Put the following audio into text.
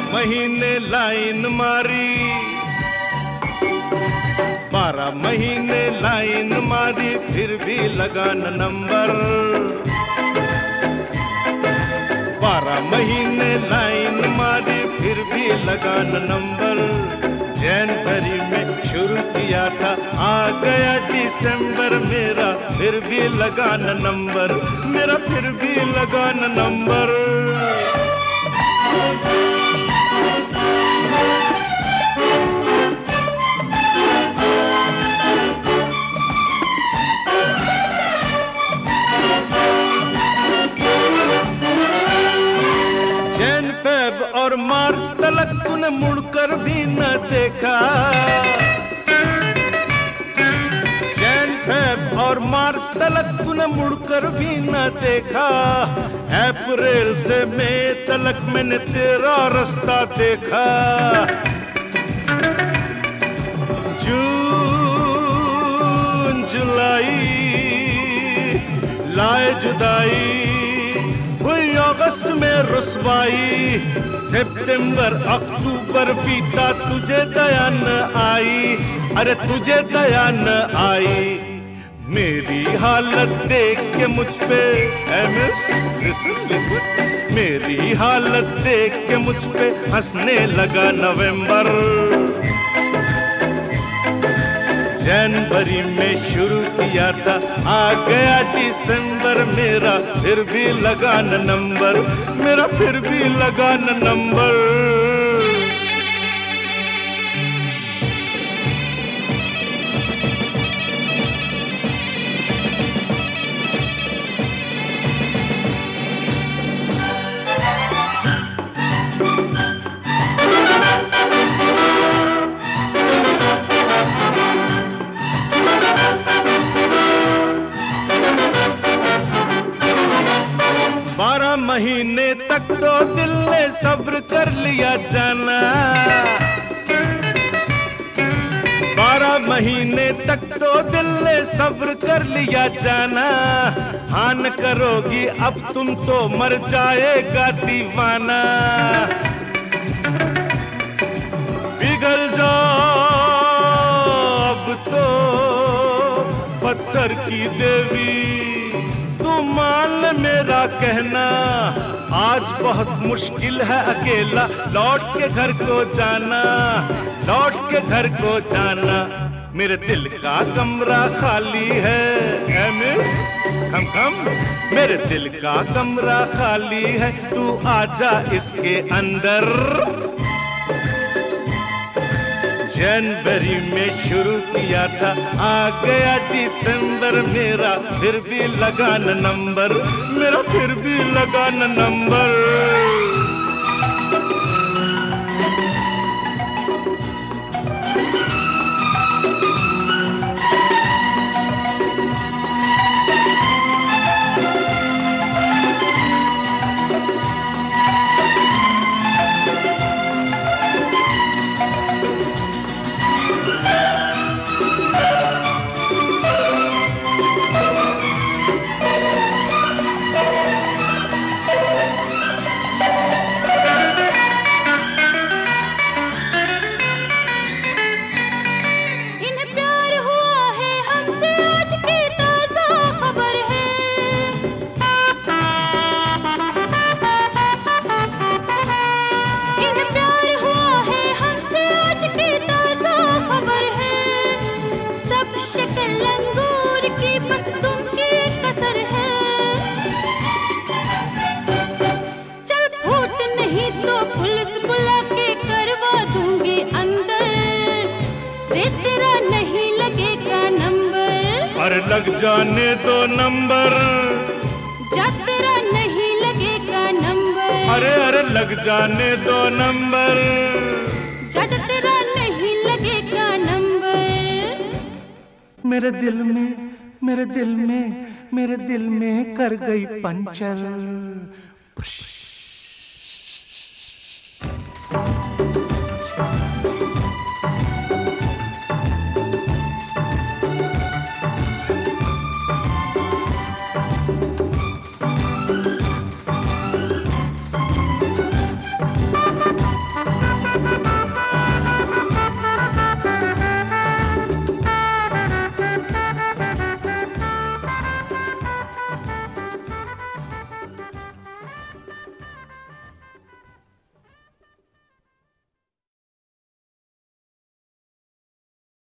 महीने लाइन मारी, 12 महीने लाइन मारी, फिर भी लगा न नंबर। 12 महीने लाइन मारी, फिर भी लगा न नंबर। जनवरी में शुरू किया था, आ गया दिसंबर, मेरा फिर भी लगा न नंबर, मेरा फिर भी लगा न नंबर। जैन फेब और मार्च तलक तूने मुड़कर भी न देखा। जैन फेब और मार्च तलक तूने मुड़कर भी न देखा। अप्रैल से मई तलक मैंने तेरा रास्ता देखा। जून जुलाई लाए जुदाई, हुई अगस्त में रुसवाई। सितंबर अक्टूबर बीता, तुझे दया न आई, अरे तुझे दया न आई। मेरी हालत देख के मुझ पे लिसन लिसन, मेरी हालत देख के मुझ पे हंसने लगा नवंबर। जनवरी में शुरू किया था, आ गया दिसंबर, मेरा फिर भी लगा न नंबर, मेरा फिर भी लगा न नंबर। महीने तक तो दिल ने सब्र कर लिया जाना। 12 महीने तक तो दिल ने सब्र कर लिया जाना। हान करोगी अब तुम तो मर जाएगा दीवाना। पिघल जाओ अब तो पत्थर की देवी, तू मान मेरा कहना। आज बहुत मुश्किल है अकेला लौट के घर को जाना, लौट के घर को जाना। मेरे दिल का कमरा खाली है मिस, कम मेरे दिल का कमरा खाली है, तू आजा इसके अंदर। जनवरी में शुरू किया था, आ गया दिसंबर, मेरा फिर भी लगा न नंबर, मेरा फिर भी लगा न नंबर। लग जाने दो नंबर, जा तेरा नहीं लगेगा नंबर। अरे लग जाने दो नंबर, जा तेरा नहीं लगेगा नंबर। मेरे दिल में मेरे दिल में मेरे दिल में कर गई पंचर।